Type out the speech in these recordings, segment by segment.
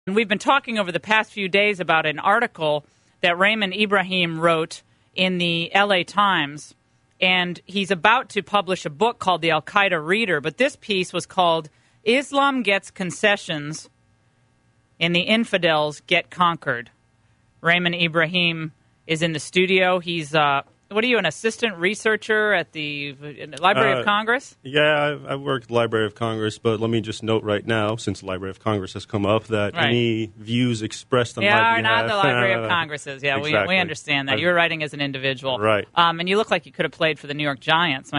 And we've been talking over the past few days about an article that Raymond Ibrahim wrote in the LA Times, and he's about to publish a book called The Al-Qaeda Reader, but this piece was called Islam Gets Concessions and the Infidels Get Conquered. Raymond Ibrahim is in the studio. He's, what are you, an assistant researcher at the Library of Congress? Yeah, I work at the Library of Congress, but let me just note right now, since the Library of Congress has come up, that any views expressed on my behalf... are not the Library of Congress's. Yeah, exactly. we understand that. You're writing as an individual. Right. And you look like you could have played for the New York Giants.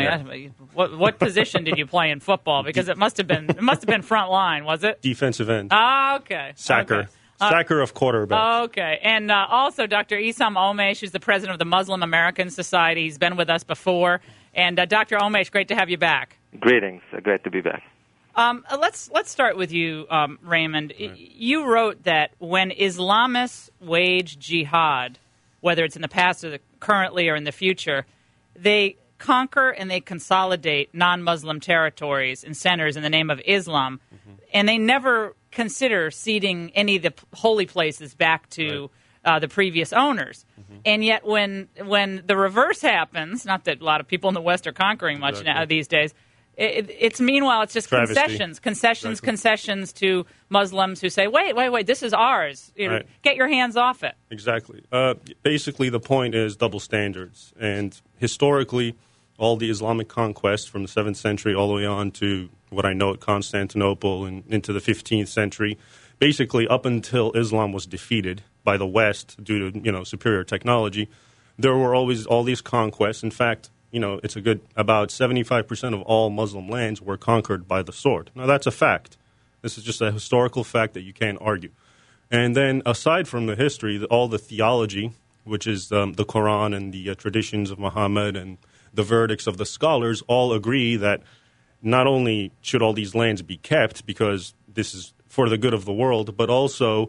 What position did you play in football? Because it must have been front line, was it? Defensive end. Ah, okay. Sacker. Okay. Sacker of quarterback. Okay. And also Dr. Issam Omeish, who's the president of the Muslim American Society. He's been with us before. And Dr. Omeish, great to have you back. Greetings. Great to be back. Let's start with you, Raymond. Right. You wrote that when Islamists wage jihad, whether it's in the past or currently or in the future, they conquer and they consolidate non-Muslim territories and centers in the name of Islam, and they never consider ceding any of the holy places back to the previous owners. And yet when the reverse happens, not that a lot of people in the West are conquering much now these days, it's just Travesty. concessions to Muslims who say, wait, this is ours. Get your hands off it. Exactly. Basically, the point is double standards. And historically, all the Islamic conquest from the 7th century all the way on to what I know at Constantinople and into the 15th century, basically up until Islam was defeated by the West due to superior technology, there were always all these conquests. In fact, it's about 75% of all Muslim lands were conquered by the sword. Now, that's a fact. This is just a historical fact that you can't argue. And then, aside from the history, all the theology, which is the Quran and the traditions of Muhammad and the verdicts of the scholars, all agree that not only should all these lands be kept because this is for the good of the world, but also,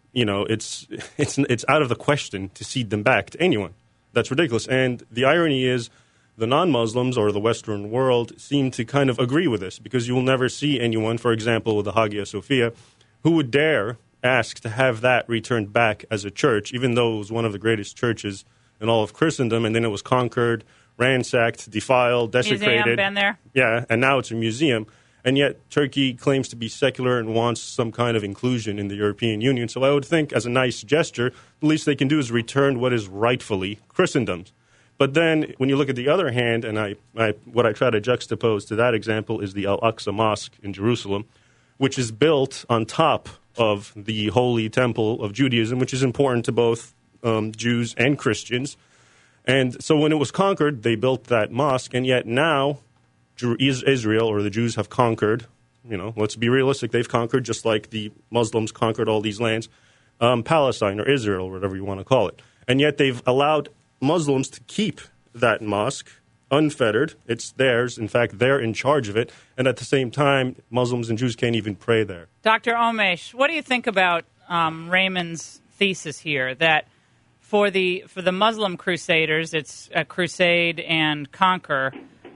it's out of the question to cede them back to anyone. That's ridiculous. And the irony is, the non-Muslims or the Western world seem to kind of agree with this because you will never see anyone, for example, with the Hagia Sophia, who would dare ask to have that returned back as a church, even though it was one of the greatest churches in all of Christendom, and then it was conquered, ransacked, defiled, desecrated. Museum, been there? Yeah, and now it's a museum. And yet Turkey claims to be secular and wants some kind of inclusion in the European Union. So I would think, as a nice gesture, the least they can do is return what is rightfully Christendom's. But then when you look at the other hand, and what I try to juxtapose to that example is the Al-Aqsa Mosque in Jerusalem, which is built on top of the Holy Temple of Judaism, which is important to both Jews and Christians. And so when it was conquered, they built that mosque, and yet now Israel, or the Jews, have conquered, let's be realistic, they've conquered, just like the Muslims conquered all these lands, Palestine or Israel, or whatever you want to call it. And yet they've allowed Muslims to keep that mosque unfettered. It's theirs. In fact, they're in charge of it. And at the same time, Muslims and Jews can't even pray there. Dr. Omeish, what do you think about Raymond's thesis here that for the Muslim crusaders, it's a crusade and conquer,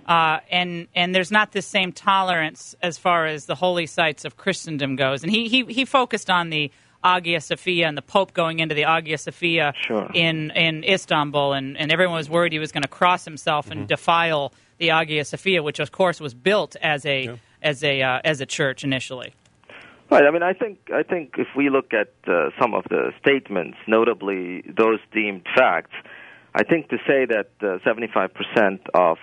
and there's not the same tolerance as far as the holy sites of Christendom goes. And he focused on the Hagia Sophia and the Pope going into the Hagia Sophia in Istanbul, and everyone was worried he was going to cross himself and defile the Hagia Sophia, which of course was built as a church initially. Right. I mean, I think if we look at some of the statements, notably those deemed facts, I think to say that 75% of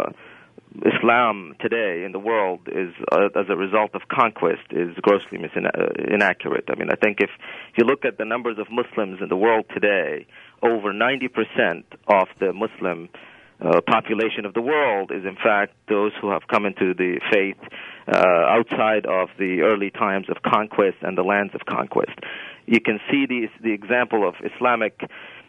Islam today in the world is as a result of conquest is grossly inaccurate. I mean, I think if you look at the numbers of Muslims in the world today, over 90% of the Muslim population of the world is in fact those who have come into the faith outside of the early times of conquest and the lands of conquest. You can see the example of Islamic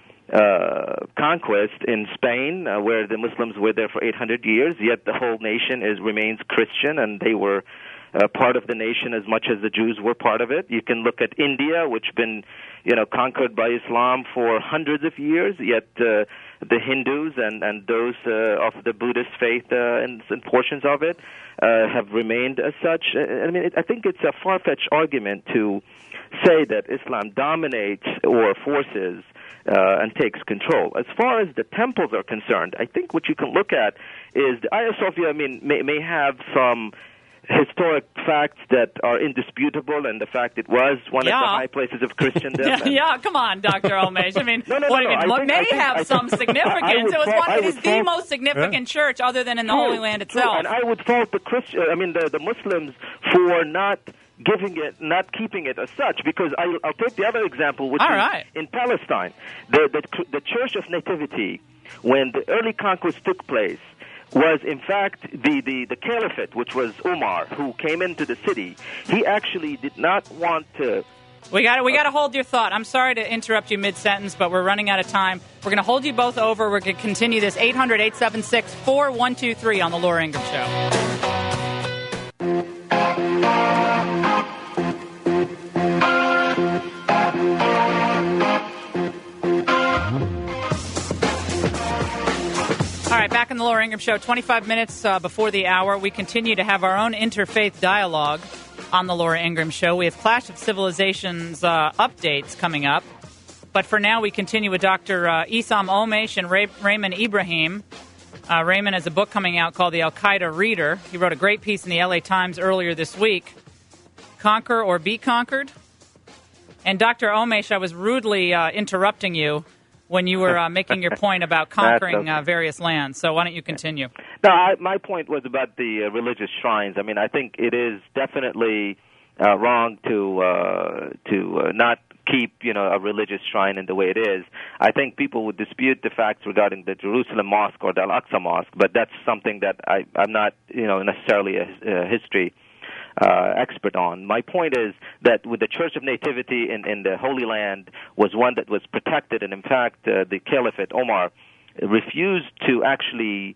conquest in Spain, where the Muslims were there for 800 years, yet the whole nation remains Christian, and they were part of the nation as much as the Jews were part of it. You can look at India, which been conquered by Islam for hundreds of years, yet the Hindus and those of the Buddhist faith and portions of it have remained as such. I mean, I think it's a far-fetched argument to say that Islam dominates or forces and takes control. As far as the temples are concerned, I think what you can look at is the Hagia Sophia, may have some historic facts that are indisputable, and the fact it was one of the high places of Christendom. Come on, Dr. Olmesh. I mean, no, it may have some significance. It is the most significant church other than in the Holy Land itself. And I would fault the Muslims for not keeping it as such, because I'll take the other example, which is in Palestine. The Church of Nativity, when the early conquest took place, was in fact the caliphate, which was Umar, who came into the city. He actually did not want to. We got to hold your thought. I'm sorry to interrupt you mid-sentence, but we're running out of time. We're going to hold you both over. We're going to continue this 800-876-4123 on the Laura Ingraham Show. All right, back in the Laura Ingraham Show, 25 minutes before the hour. We continue to have our own interfaith dialogue on the Laura Ingraham Show. We have Clash of Civilizations updates coming up. But for now, we continue with Dr. Issam Olmesh and Raymond Ibrahim. Raymond has a book coming out called The Al-Qaeda Reader. He wrote a great piece in the LA Times earlier this week, Conquer or Be Conquered. And Dr. Olmesh, I was rudely interrupting you when you were making your point about conquering various lands. So why don't you continue? No, my point was about the religious shrines. I mean, I think it is definitely wrong to not keep, a religious shrine in the way it is. I think people would dispute the facts regarding the Jerusalem Mosque or the Al-Aqsa Mosque, but that's something that I'm not, necessarily a history expert on. My point is that with the Church of Nativity in the Holy Land was one that was protected, and in fact, the Caliphate, Omar, refused to actually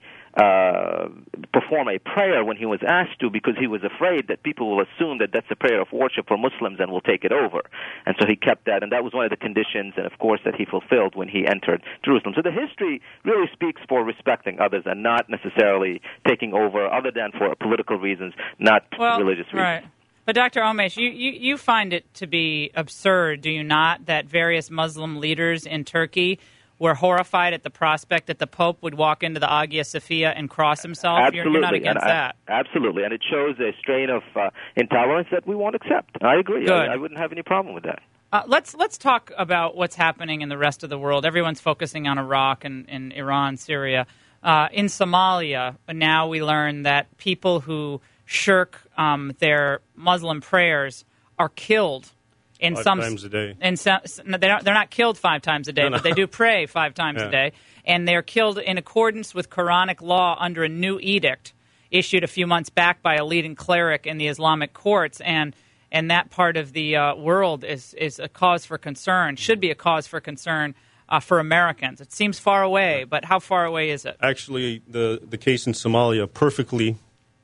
perform a prayer when he was asked to, because he was afraid that people will assume that that's a prayer of worship for Muslims and will take it over. And so he kept that, and that was one of the conditions, and of course, that he fulfilled when he entered Jerusalem. So the history really speaks for respecting others and not necessarily taking over, other than for political reasons, not religious reasons. Right. But Dr. Olmesh, you find it to be absurd, do you not, that various Muslim leaders in Turkey were horrified at the prospect that the Pope would walk into the Hagia Sophia and cross himself? Absolutely. You're not against that. Absolutely. And it shows a strain of intolerance that we won't accept. I agree. I wouldn't have any problem with that. Let's talk about what's happening in the rest of the world. Everyone's focusing on Iraq and Iran, Syria. In Somalia, now we learn that people who shirk their Muslim prayers are killed. Five times a day. They're not killed 5 times a day, but they do pray 5 times a day. And they're killed in accordance with Quranic law under a new edict issued a few months back by a leading cleric in the Islamic courts. And that part of the world is a cause for concern, should be a cause for concern for Americans. It seems far away, but how far away is it? Actually, the case in Somalia perfectly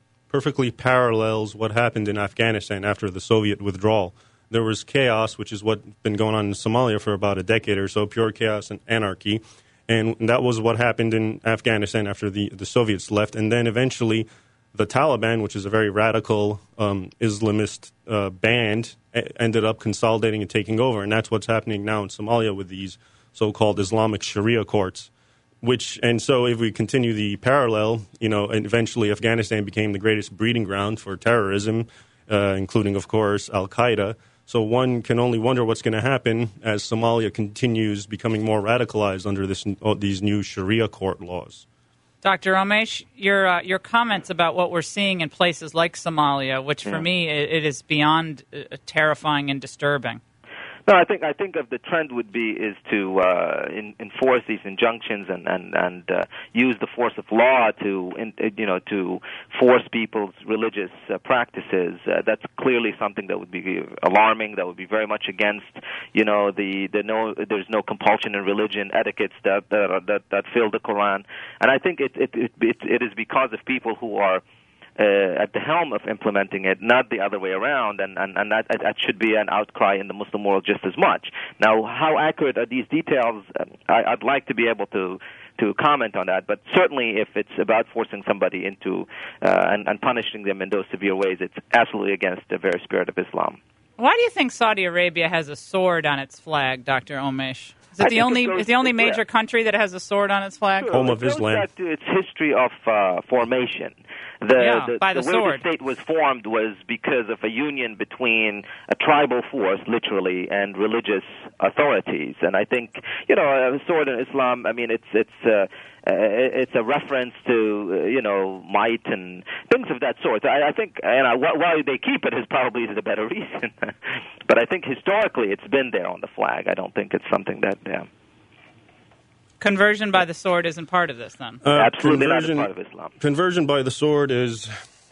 parallels what happened in Afghanistan after the Soviet withdrawal. There was chaos, which is what's been going on in Somalia for about a decade or so, pure chaos and anarchy. And that was what happened in Afghanistan after the Soviets left. And then eventually the Taliban, which is a very radical Islamist band, ended up consolidating and taking over. And that's what's happening now in Somalia with these so-called Islamic Sharia courts. And so if we continue the parallel, and eventually Afghanistan became the greatest breeding ground for terrorism, including, of course, Al-Qaeda. So one can only wonder what's going to happen as Somalia continues becoming more radicalized under these new Sharia court laws. Dr. Olmesh, your comments about what we're seeing in places like Somalia, which for me it is beyond terrifying and disturbing. No, I think of the trend would be is to enforce these injunctions and use the force of law to force people's religious practices. That's clearly something that would be alarming. That would be very much against there's no compulsion in religion etiquettes that fill the Quran. And I think it is because of people who are at the helm of implementing it, not the other way around, and that should be an outcry in the Muslim world just as much. Now, how accurate are these details? I'd like to be able to comment on that, but certainly if it's about forcing somebody into and punishing them in those severe ways, it's absolutely against the very spirit of Islam. Why do you think Saudi Arabia has a sword on its flag, Dr. Omesh? Is it the only major country that has a sword on its flag? Sure. Home of Islam. It goes back to its history of formation. By the way sword. the state was formed was because of a union between a tribal force, literally, and religious authorities. And I think, a sword in Islam, I mean, it's a reference to, might and things of that sort. I think, why they keep it is probably the better reason. But I think historically it's been there on the flag. I don't think it's something that... Conversion by the sword isn't part of this, then? Absolutely not a part of Islam. Conversion by the sword is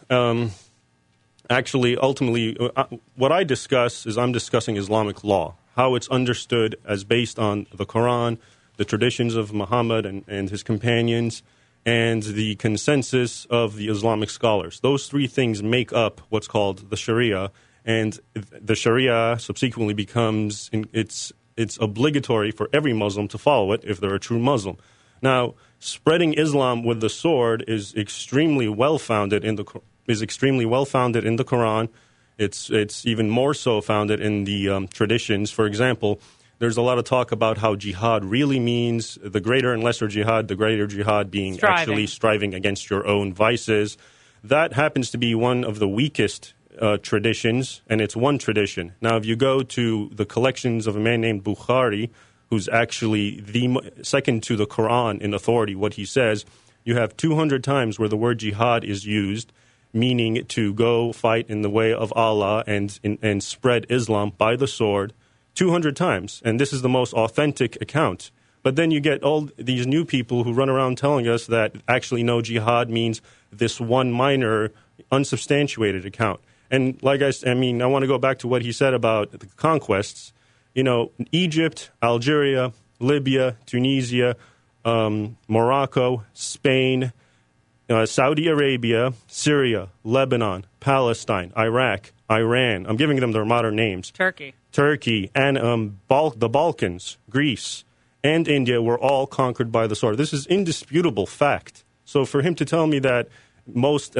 actually, ultimately, what I discuss is I'm discussing Islamic law, how it's understood as based on the Quran, the traditions of Muhammad and his companions, and the consensus of the Islamic scholars. Those three things make up what's called the Sharia, and the Sharia subsequently becomes it's obligatory for every Muslim to follow it if they're a true Muslim. Now, spreading Islam with the sword is extremely well founded in the Quran. It's even more so founded in the traditions. For example, there's a lot of talk about how jihad really means the greater and lesser jihad. The greater jihad being actually striving against your own vices. That happens to be one of the weakest traditions, and it's one tradition. Now, if you go to the collections of a man named Bukhari, who's actually the second to the Quran in authority, what he says, you have 200 times where the word jihad is used, meaning to go fight in the way of Allah and spread Islam by the sword, 200 times. And this is the most authentic account. But then you get all these new people who run around telling us that actually no, jihad means this one minor, unsubstantiated account. And I want to go back to what he said about the conquests. Egypt, Algeria, Libya, Tunisia, Morocco, Spain, Saudi Arabia, Syria, Lebanon, Palestine, Iraq, Iran. I'm giving them their modern names. Turkey, and the Balkans, Greece, and India were all conquered by the sword. This is indisputable fact. So for him to tell me that most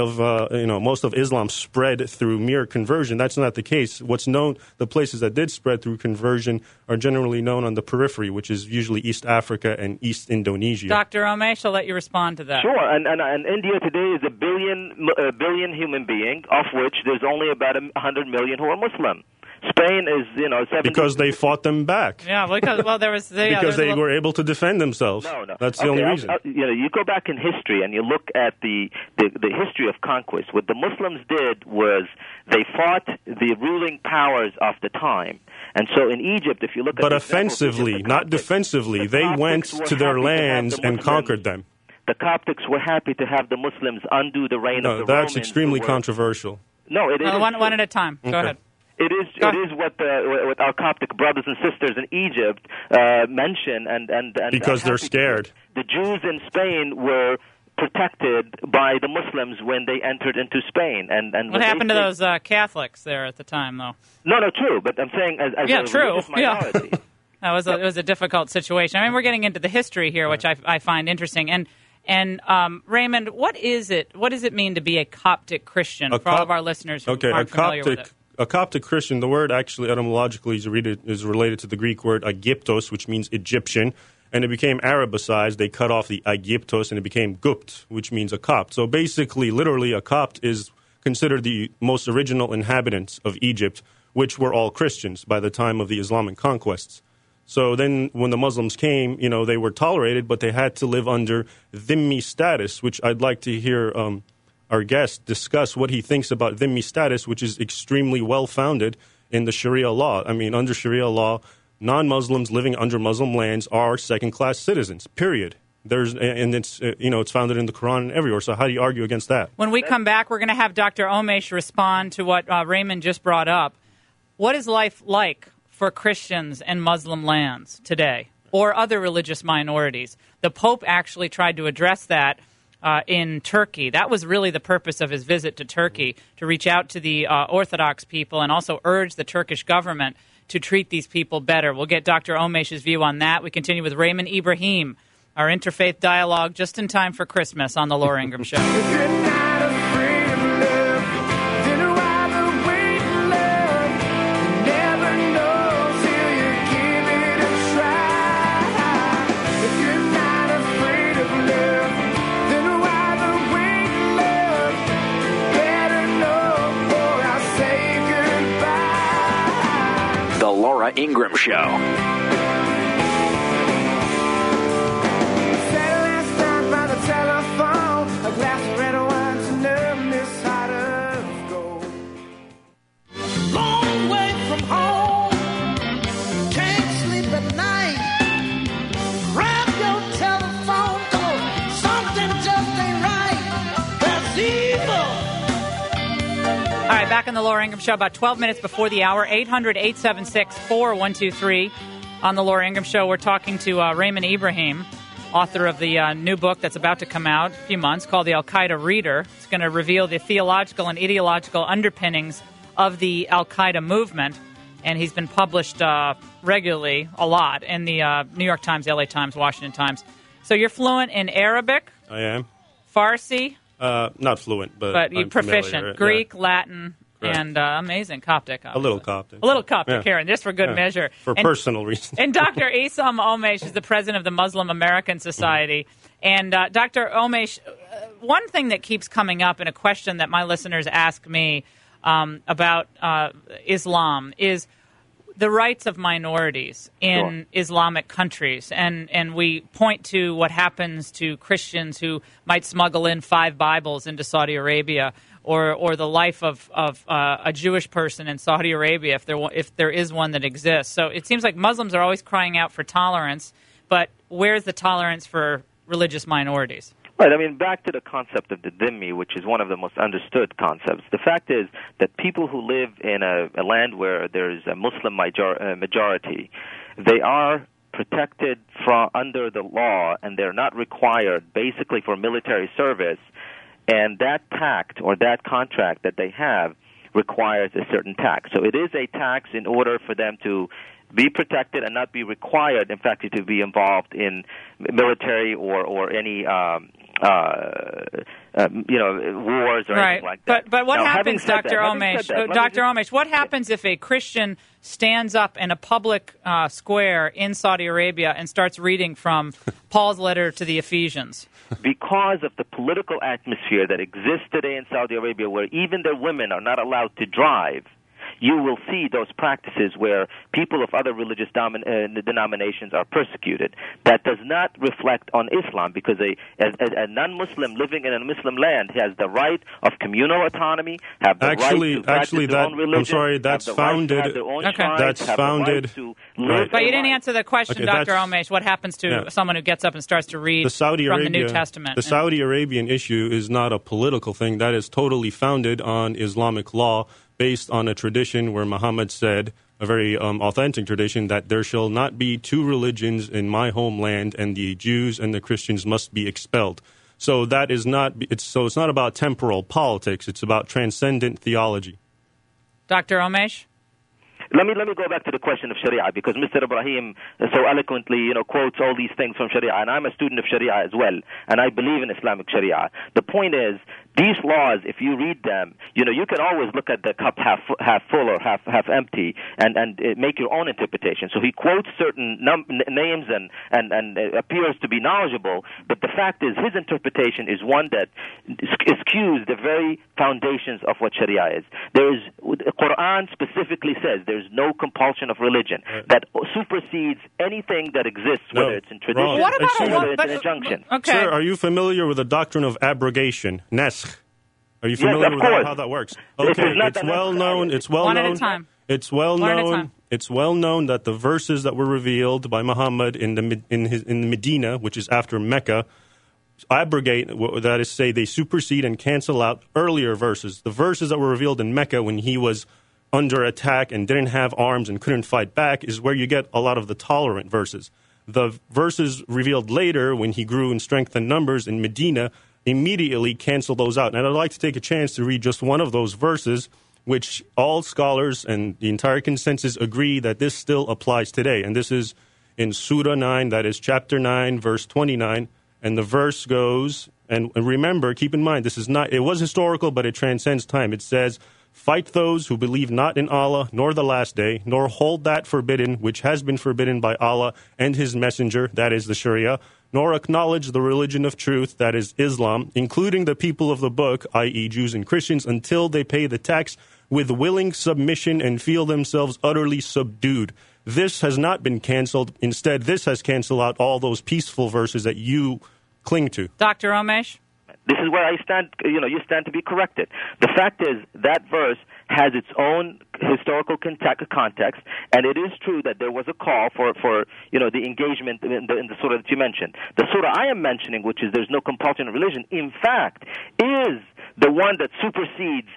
of Islam spread through mere conversion, that's not the case. What's known, the places that did spread through conversion are generally known on the periphery, which is usually East Africa and East Indonesia. Dr. Omesh, I'll let you respond to that. Sure, and India today is a billion human being, of which there's only about 100 million who are Muslim. Spain is, 70... Because they fought them back. Yeah, because they were able to defend themselves. No. That's the only reason. You go back in history and you look at the history of conquest. What the Muslims did was they fought the ruling powers of the time. And so in Egypt, if you look at... But offensively, not defensively. They went to their lands and conquered them. The Coptics were happy to have the Muslims undo the reign of the Romans. That's extremely controversial. No, it is... One at a time. Okay. Go ahead. It is what our Coptic brothers and sisters in Egypt mention, and because they're scared. The Jews in Spain were protected by the Muslims when they entered into Spain. And what happened to those Catholics there at the time, though? No, true. But I'm saying as a religious minority. Yeah. It was a difficult situation. I mean, we're getting into the history here, which I find interesting. And Raymond, what does it mean to be a Coptic Christian for all of our listeners who aren't familiar with it? A Coptic Christian, the word actually etymologically is related to the Greek word Aegyptos, which means Egyptian, and it became Arabicized. They cut off the Aegyptos, and it became Gupt, which means a Copt. So basically, literally, a Copt is considered the most original inhabitants of Egypt, which were all Christians by the time of the Islamic conquests. So then when the Muslims came, they were tolerated, but they had to live under dhimmi status, which I'd like to hear our guest discuss what he thinks about dhimmi status, which is extremely well-founded in the Sharia law. I mean, under Sharia law, non-Muslims living under Muslim lands are second-class citizens, period. It's founded in the Quran and everywhere. So how do you argue against that? When we come back, we're going to have Dr. Omesh respond to what Raymond just brought up. What is life like for Christians in Muslim lands today or other religious minorities? The Pope actually tried to address that in Turkey. That was really the purpose of his visit to Turkey, to reach out to the Orthodox people and also urge the Turkish government to treat these people better. We'll get Dr. Omesh's view on that. We continue with Raymond Ibrahim, our interfaith dialogue, just in time for Christmas on The Laura Ingraham Show. Laura Ingraham Show. All right, back on the Laura Ingraham Show, about 12 minutes before the hour, 800-876-4123. On the Laura Ingraham Show, we're talking to Raymond Ibrahim, author of the new book that's about to come out in a few months called The Al-Qaeda Reader. It's going to reveal the theological and ideological underpinnings of the Al-Qaeda movement, and he's been published regularly, a lot, in the New York Times, LA Times, Washington Times. So you're fluent in Arabic? I am. Farsi? Not fluent, but you're I'm proficient. familiar. Greek, Yeah. Latin, Correct. and amazing Coptic. Obviously. A little Coptic. A little Coptic, Yeah. Karen, just for good measure. For personal reasons. And Dr. Isam Omesh is the president of the Muslim American Society. And Dr. Omesh, one thing that keeps coming up in a question that my listeners ask me about Islam is the rights of minorities in Islamic countries. And we point to what happens to Christians who might smuggle in 5 Bibles into Saudi Arabia, or the life of a Jewish person in Saudi Arabia, if there is one that exists. So it seems like Muslims are always crying out for tolerance, but where's the tolerance for religious minorities? Right. I mean, back to the concept of the dhimmi, which is one of the most understood concepts. The fact is that people who live in a land where there's a Muslim majority, they are protected from under the law, and they're not required, basically, for military service. And that pact or that contract that they have requires a certain tax. So it is a tax in order for them to be protected and not be required, in fact, to be involved in military or any wars or anything like that. But what now, happens, Dr. Omesh? Dr. Omesh, what happens if a Christian stands up in a public square in Saudi Arabia and starts reading from Paul's letter to the Ephesians? Because of the political atmosphere that exists today in Saudi Arabia, where even their women are not allowed to drive, you will see those practices where people of other religious denominations are persecuted. That does not reflect on Islam, because a non-Muslim living in a Muslim land has the right of communal autonomy, have the right to practice their own religion. I'm sorry, that's founded. That's founded. Right. But you didn't answer the question, Dr. Omesh. What happens to someone who gets up and starts to read from the New Testament? The Saudi Arabian issue is not a political thing. That is totally founded on Islamic law, based on a tradition where Muhammad said, a very authentic tradition, that there shall not be 2 religions in my homeland, and the Jews and the Christians must be expelled. So that is not. It's not about temporal politics. It's about transcendent theology. Dr. Omesh? Let me go back to the question of Sharia, because Mr. Ibrahim so eloquently, quotes all these things from Sharia, and I'm a student of Sharia as well, and I believe in Islamic Sharia. The point is, these laws, if you read them, you can always look at the cup half full or half empty, and make your own interpretation. So he quotes certain names and appears to be knowledgeable, but the fact is his interpretation is one that eschews the very foundations of what Sharia is. The Quran specifically says there's no compulsion of religion that supersedes anything that exists, whether it's in tradition, whether it's in injunction. Okay. Sir, are you familiar with the doctrine of abrogation, Naskh? Are you familiar with how that works? Okay, it's well known. It's well known. One at a time. It's well known. It's well known that the verses that were revealed by Muhammad in Medina, which is after Mecca, abrogate. That is, say they supersede and cancel out earlier verses. The verses that were revealed in Mecca when he was under attack and didn't have arms and couldn't fight back is where you get a lot of the tolerant verses. The verses revealed later when he grew in strength and numbers in Medina immediately cancel those out. And I'd like to take a chance to read just one of those verses, which all scholars and the entire consensus agree that this still applies today. And this is in Surah 9, that is chapter 9, verse 29. And the verse goes, and remember, keep in mind, it was historical, but it transcends time. It says, "Fight those who believe not in Allah, nor the last day, nor hold that forbidden which has been forbidden by Allah and His Messenger," that is the Sharia, "nor acknowledge the religion of truth," that is Islam, "including the people of the book," i.e. Jews and Christians, "until they pay the tax with willing submission and feel themselves utterly subdued. This has not been canceled. Instead, this has canceled out all those peaceful verses that you cling to. Dr. Omesh? This is where I stand, you stand to be corrected. The fact is that verse has its own historical context, and it is true that there was a call for the engagement in the surah that you mentioned. The surah I am mentioning, which is there's no compulsion of religion, in fact, is the one that supersedes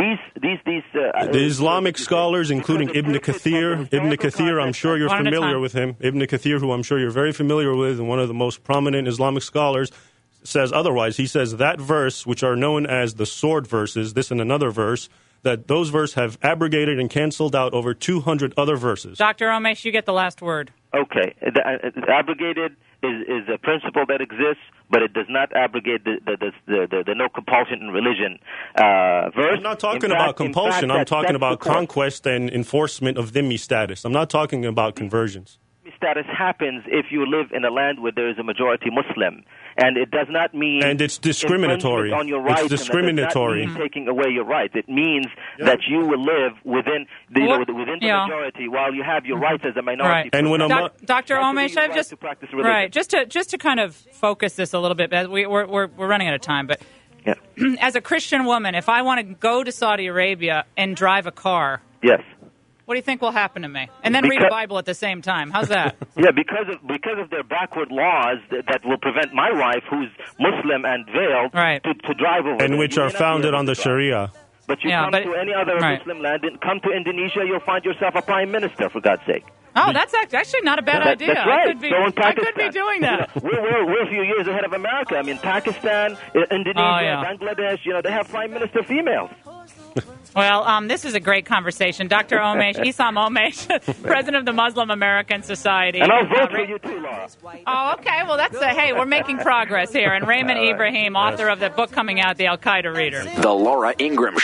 the Islamic scholars, including Ibn Kathir, I'm sure you're familiar with him. Ibn Kathir, who I'm sure you're very familiar with, and one of the most prominent Islamic scholars, says otherwise. He says that verse, which are known as the sword verses, this and another verse, that those verses have abrogated and canceled out over 200 other verses. Dr. Omesh, you get the last word. Okay. Abrogated is a principle that exists, but it does not abrogate the no compulsion in religion verse. I'm not talking about compulsion. I'm talking about conquest and enforcement of dhimmi status. I'm not talking about conversions. Status happens if you live in a land where there is a majority Muslim, and it does not mean and it's discriminatory on your rights. It's discriminatory. And that does not mean taking away your rights. It means that you will live within the majority while you have your rights as a minority. Right. And when Dr. Omesh, I've just to kind of focus this a little bit. We're running out of time, but as a Christian woman, if I want to go to Saudi Arabia and drive a car, yes. What do you think will happen to me? And then read a Bible at the same time. How's that? Yeah, because of their backward laws that will prevent my wife, who's Muslim and veiled, to drive over. And which are founded on the Sharia. But you come to any other Muslim land, come to Indonesia, you'll find yourself a prime minister, for God's sake. Oh, that's actually not a bad idea. That's right. I could be doing that. We're a few years ahead of America. I mean, Pakistan, Indonesia, Bangladesh, they have prime minister females. Well, this is a great conversation. Dr. Omesh, Issam Omesh, president of the Muslim American Society. And I'll vote for you too, Laura. Oh, okay. Well, hey, we're making progress here. And Raymond Ibrahim, author of the book coming out, The Al-Qaeda Reader. The Laura Ingraham